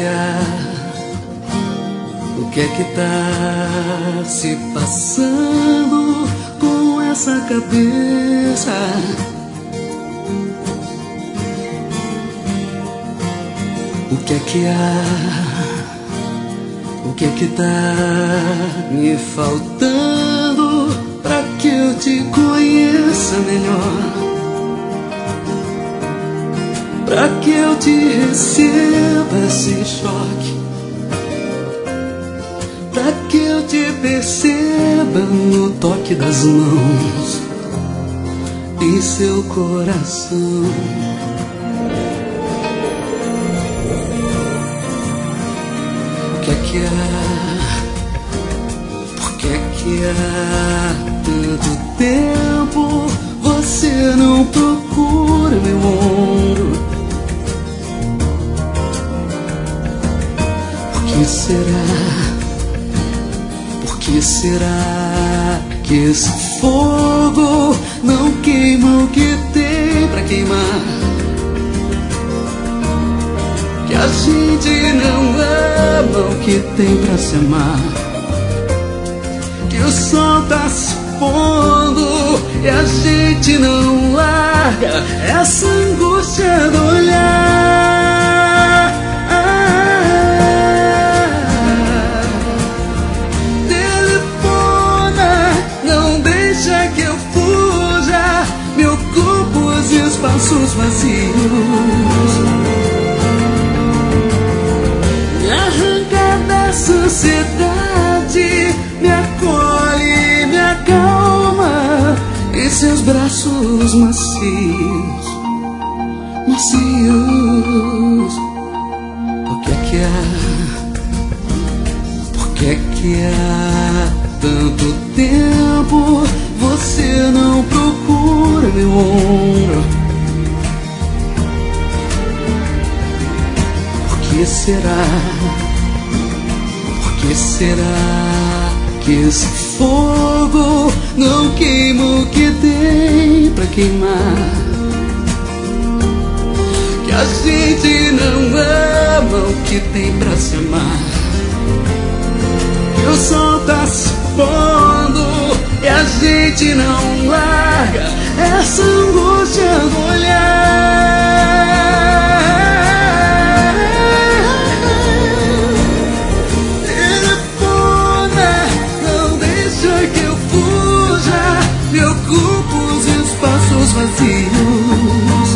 há? O que é que tá se passando com essa cabeça? O que é que há? O que é que tá me faltando pra que eu te conheça melhor? Pra que eu te receba esse choque? Pra que eu te perceba no toque das mãos e seu coração? O que é que há? Por que é que há tanto tempo você não procura meu ombro? Por que será? Por que será que esse fogo não queima o que tem pra queimar? Que a gente não ama o que tem pra se amar? Que o sol tá se pondo e a gente não larga essa angústia do olhar. Que eu fuja, me ocupo os espaços vazios, me arranca da sociedade, me acolhe, me acalma em seus braços macios, macios. O que é que há? Por que é que há tanto tempo você não procura meu ombro? Por que será? Por que será que esse fogo não queima o que tem pra queimar? Que a gente não ama o que tem pra se amar? Que o sol tá se pondo e a gente não larga essa angústia do olhar. Telefona, não deixa que eu fuja, me ocupo os espaços vazios,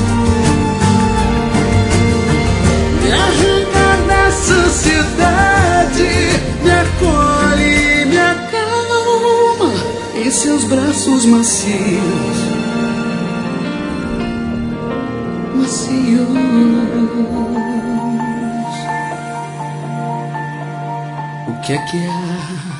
me arranca da sociedade, me acolhe, me acalma em seus braços macios, macios. O que é que há?